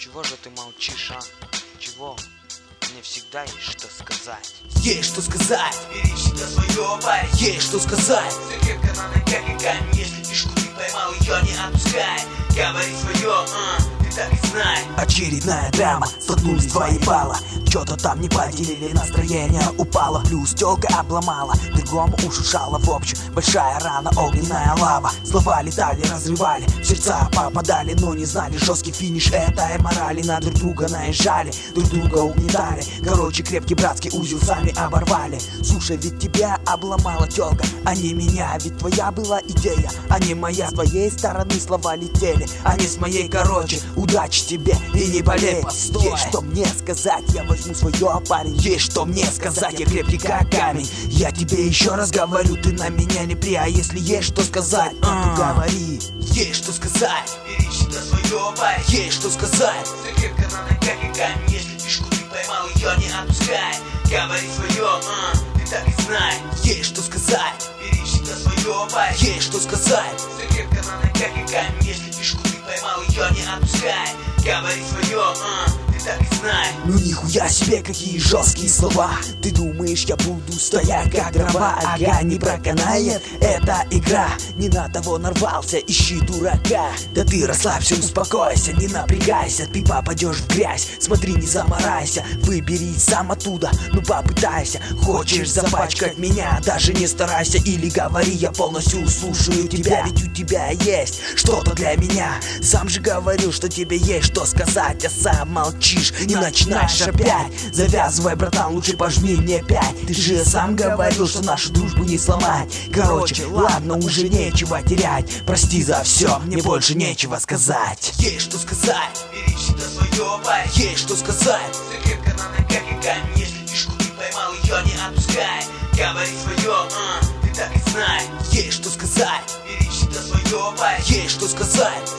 Чего же ты молчишь, а? Чего? Мне всегда есть что сказать. Есть что сказать. Бери всегда свое, парень. Есть что сказать. Закрепка на ногах и камень. Если фишку ты поймал, ее не отпускай. Говори свое, ты так и знай. Очередная драма, столкнулись два ебала. Чё-то там не поделили, настроение упало. Плюс тёлка обломала, другому ушушала. В общем, большая рана, огненная лава. Слова летали, разрывали, в сердца попадали, но не знали жесткий финиш этой морали. На друг друга наезжали, друг друга угнетали. Короче, крепкий братский узел сами оборвали. Слушай, ведь тебя обломала тёлка, а не меня. Ведь твоя была идея, а не моя. С твоей стороны слова летели, а не с моей. Короче, удачи тебе и не болей. Постой. Есть что мне сказать, я возьму свое, парень. Есть что мне сказать, я крепкий как камень. Я тебе еще раз говорю, ты на меня не при. А если есть что сказать, ты говори. Есть что сказать. Бери всегда свое, парень. Есть что сказать. Закрепка на ногах и камень. Если фишку ты поймал, ее не отпускай. Говори свое, ты так и знай. Есть что сказать. Бери всегда свое, парень. Есть что сказать. Закрепка на ногах и камень. Если фишку ты поймал, ее не отпускай. Говори свое, ты так и знай. Ну нихуя себе, какие жесткие слова. Ты думаешь, я буду стоять как дрова? Ага, не проканает эта игра. Не на того нарвался, ищи дурака. Да ты расслабься, успокойся, не напрягайся. Ты попадешь в грязь, смотри, не заморайся. Выбери сам оттуда, ну попытайся. Хочешь запачкать меня, даже не старайся. Или говори, я полностью слушаю тебя. Ведь у тебя есть что-то для меня. Сам же говорил, что тебе есть что сказать, а сам молчишь и начинаешь опять. Завязывай, братан, лучше пожми мне 5. Ты же сам говорил, что нашу дружбу не сломать. Короче, ладно, уже нечего терять. Прости за все, мне больше нечего сказать. Есть что сказать. Бери всегда свое, парень. Есть что сказать. Закрепка на ногах и камень. Если фишку ты поймал, ее не отпускай. Говори свое, ты так и знай. Есть что сказать. Бери всегда свое, парень. Есть что сказать.